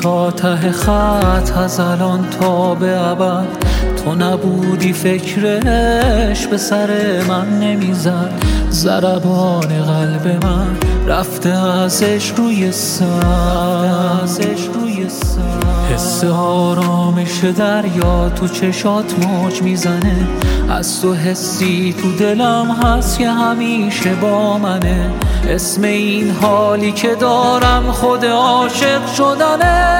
تا ته خط از الان تا به ابد تو نبودی فکرش به سر من نمیزد. ضربان قلب من رفته ازش روی سر، حس آرامش دریا تو چشات موج میزنه. از تو حسی تو دلم هست که همیشه با منه. اسم این حالی که دارم خود عاشق شدنه.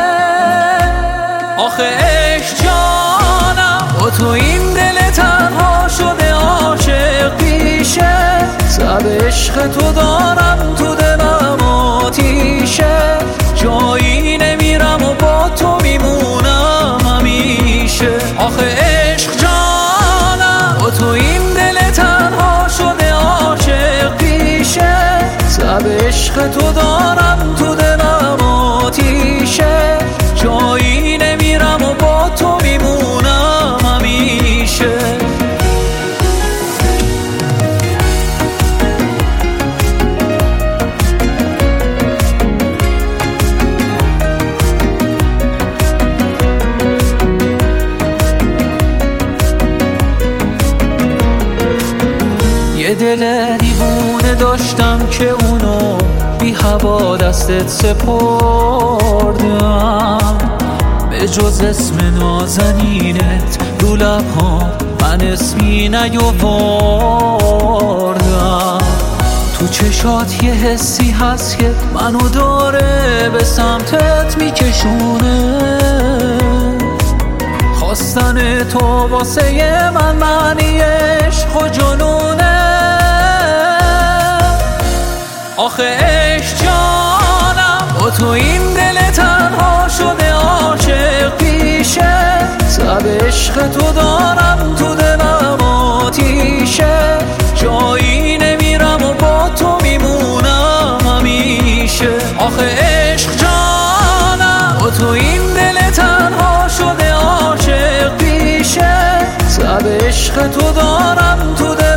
آخه عشق جانم با تو این دل تنها شده عاشق پیشه. سب عشق تو دارم تو دلم آتیشه. جایی نمیرم و با تو میمونم همیشه. آخه عشق جانم با تو این دل تنها شده عاشق پیشه. سب عشق تو دارم تو دلم آتیشه. جایی نمیرم و با تو میمونم همیشه. یه دل دیوونه داشتم که اونو بی هوا دستت سپردم. به جز اسم نازنینت رو لب‌هام من اسمی نیاوردم. تو چشات یه حسی هست که منو داره به سمتت میکشونه. خواستن تو واسه من معنی عشق و جنونه. آخه عشق جانم با تو این دل تنها شده عاشق پیشه. سب عشق تو دارم تو دلم آتیشه. جایی نمیرم و با تو میمونم همیشه. آخه عشق جانم با تو این دل تنها شده عاشق پیشه. سب عشق تو دارم تو دلم